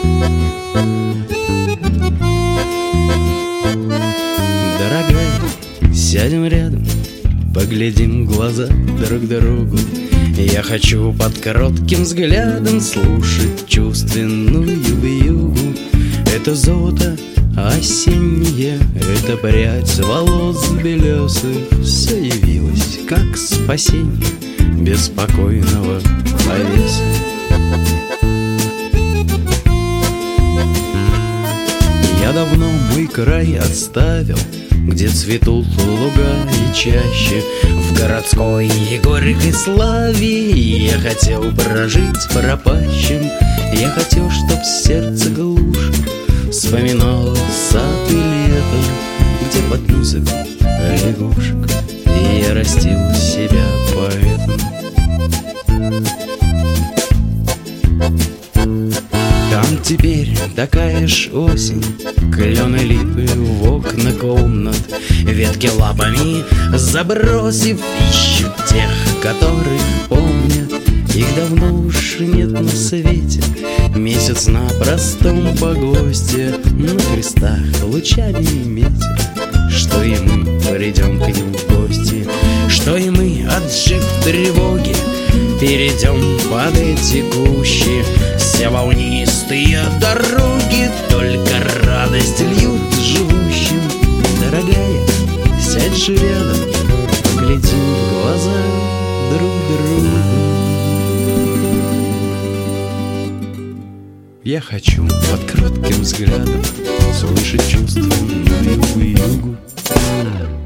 Дорогая, сядем рядом, поглядим в глаза друг другу. Я хочу под коротким взглядом слушать чувственную вьюгу. Это золото осеннее, это прядь волос белесых. Все явилось, как спасение беспокойного повеса. Я давно мой край отставил, где цветут луга и чаще. В городской и горькой славе я хотел прожить пропащим. Я хотел, чтоб сердце глушь вспоминало сад и лето, где под музыку лягушек я растил себя поэтом. Там теперь такая ж осень, клены липы в окна комнат, ветки лапами забросив ищут тех, которых помнят. Их давно уж нет на свете, месяц на простом погосте, на крестах лучами метит, что и мы придем к ним в гости, что и мы, отжив тревоги, перейдем под эти кущи. Все волнистые дороги только радость льют живущим. Дорогая, сядь же рядом, поглядим в глаза друг другу. Я хочу под коротким взглядом слышать чувственную вьюгу.